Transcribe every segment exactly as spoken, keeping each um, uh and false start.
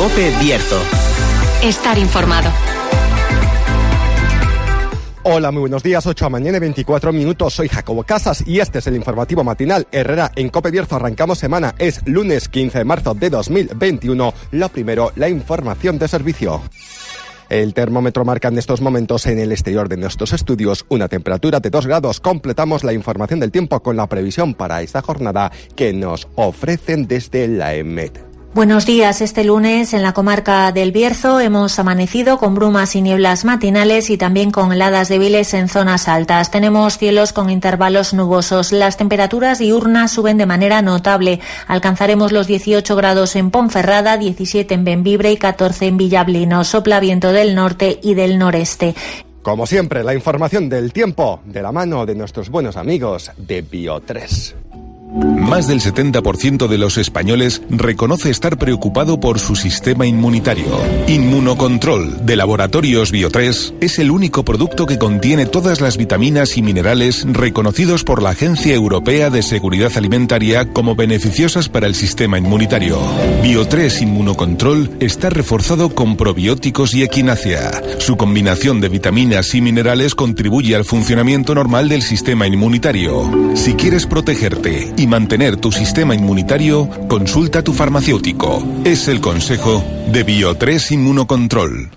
COPE Bierzo. Estar informado. Hola, muy buenos días, ocho de la mañana y veinticuatro minutos, soy Jacobo Casas y este es el informativo matinal Herrera en COPE Bierzo. Arrancamos semana, es lunes quince de marzo de dos mil veintiuno. Lo primero, la información de servicio. El termómetro marca en estos momentos en el exterior de nuestros estudios una temperatura de dos grados. Completamos la información del tiempo con la previsión para esta jornada que nos ofrecen desde la EMET. Buenos días. Este lunes en la comarca del Bierzo hemos amanecido con brumas y nieblas matinales y también con heladas débiles en zonas altas. Tenemos cielos con intervalos nubosos. Las temperaturas diurnas suben de manera notable. Alcanzaremos los dieciocho grados en Ponferrada, diecisiete en Bembibre y catorce en Villablino. Sopla viento del norte y del noreste. Como siempre, la información del tiempo de la mano de nuestros buenos amigos de Bio tres. Más del setenta por ciento de los españoles reconoce estar preocupado por su sistema inmunitario. Inmunocontrol de Laboratorios Bio tres es el único producto que contiene todas las vitaminas y minerales reconocidos por la Agencia Europea de Seguridad Alimentaria como beneficiosas para el sistema inmunitario. Bio tres Inmunocontrol está reforzado con probióticos y equinacia. Su combinación de vitaminas y minerales contribuye al funcionamiento normal del sistema inmunitario. Si quieres protegerte y mantener tu sistema inmunitario, consulta a tu farmacéutico. Es el consejo de Bio tres Inmunocontrol.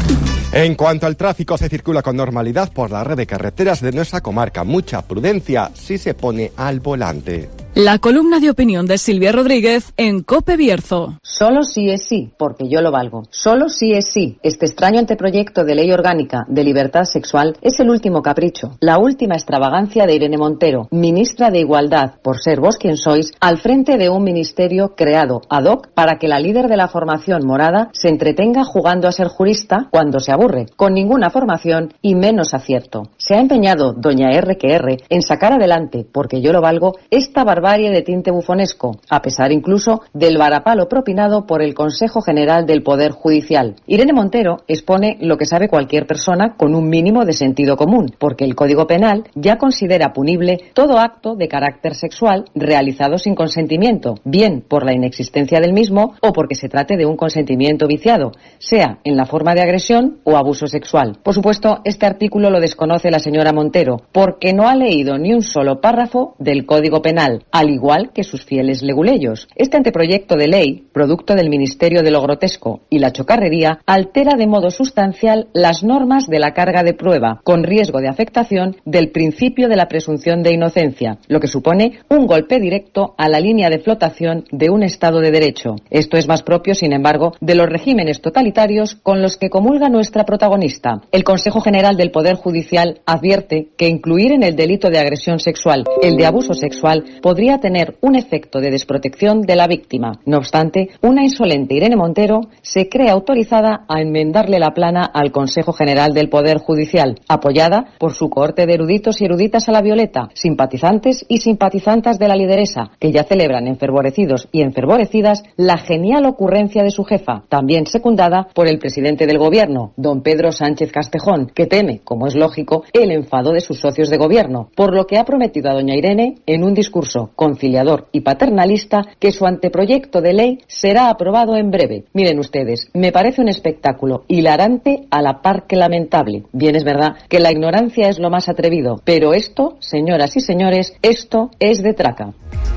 En cuanto al tráfico, se circula con normalidad por la red de carreteras de nuestra comarca. Mucha prudencia si se pone al volante. La columna de opinión de Silvia Rodríguez en COPE Bierzo. Solo sí es sí, porque yo lo valgo. Solo sí es sí. Este extraño anteproyecto de ley orgánica de libertad sexual es el último capricho, la última extravagancia de Irene Montero, ministra de Igualdad, por ser vos quien sois, al frente de un ministerio creado ad hoc para que la líder de la formación morada se entretenga jugando a ser jurista cuando se aburre, con ninguna formación y menos acierto. Se ha empeñado doña R que R en sacar adelante, porque yo lo valgo, esta barbaridad de tinte bufonesco, a pesar incluso del varapalo propinado por el Consejo General del Poder Judicial. Irene Montero expone lo que sabe cualquier persona con un mínimo de sentido común, porque el Código Penal ya considera punible todo acto de carácter sexual realizado sin consentimiento, bien por la inexistencia del mismo o porque se trate de un consentimiento viciado, sea en la forma de agresión o abuso sexual. Por supuesto, este artículo lo desconoce la señora Montero, porque no ha leído ni un solo párrafo del Código Penal, al igual que sus fieles leguleyos. Este anteproyecto de ley, producto del Ministerio de lo Grotesco y la chocarrería, altera de modo sustancial las normas de la carga de prueba, con riesgo de afectación del principio de la presunción de inocencia, lo que supone un golpe directo a la línea de flotación de un Estado de Derecho. Esto es más propio, sin embargo, de los regímenes totalitarios con los que comulga nuestra protagonista. El Consejo General del Poder Judicial advierte que incluir en el delito de agresión sexual el de abuso sexual podría tener un efecto de desprotección de la víctima. No obstante, una insolente Irene Montero se cree autorizada a enmendarle la plana al Consejo General del Poder Judicial, apoyada por su cohorte de eruditos y eruditas a la violeta, simpatizantes y simpatizantas de la lideresa, que ya celebran enfervorecidos y enfervorecidas la genial ocurrencia de su jefa, también secundada por el presidente del Gobierno, don Pedro Sánchez Castejón, que teme, como es lógico, el enfado de sus socios de gobierno, por lo que ha prometido a doña Irene, en un discurso conciliador y paternalista, que su anteproyecto de ley será aprobado en breve. Miren ustedes, me parece un espectáculo hilarante a la par que lamentable. Bien es verdad que la ignorancia es lo más atrevido, pero esto, señoras y señores, esto es de traca.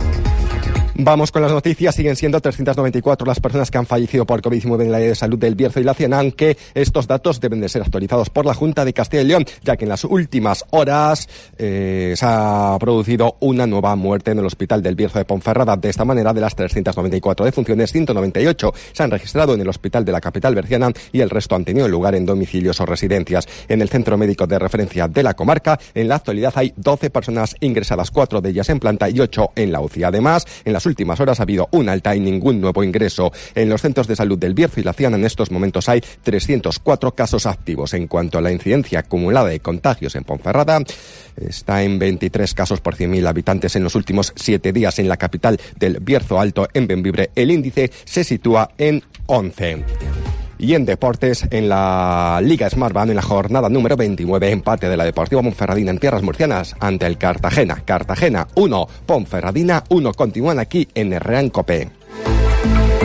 Vamos con las noticias. Siguen siendo trescientas noventa y cuatro las personas que han fallecido por COVID diecinueve en la área de salud del Bierzo y la Ciana, aunque estos datos deben de ser actualizados por la Junta de Castilla y León, ya que en las últimas horas eh, se ha producido una nueva muerte en el Hospital del Bierzo de Ponferrada. De esta manera, de las trescientas noventa y cuatro defunciones, ciento noventa y ocho se han registrado en el Hospital de la capital berciana y el resto han tenido lugar en domicilios o residencias. En el Centro Médico de Referencia de la comarca, en la actualidad hay doce personas ingresadas, cuatro de ellas en planta y ocho en la U C I. Además, en las últimas horas ha habido un alta y ningún nuevo ingreso. En los centros de salud del Bierzo y la Ciana en estos momentos hay trescientos cuatro casos activos. En cuanto a la incidencia acumulada de contagios en Ponferrada, está en veintitrés casos por cien mil habitantes en los últimos siete días. En la capital del Bierzo Alto, en Bembibre, el índice se sitúa en once. Y en deportes, en la Liga Smartbank, en la jornada número veintinueve, empate de la Deportiva Ponferradina en tierras murcianas ante el Cartagena. Cartagena uno, Ponferradina uno. Continúan aquí en Herrera en COPE.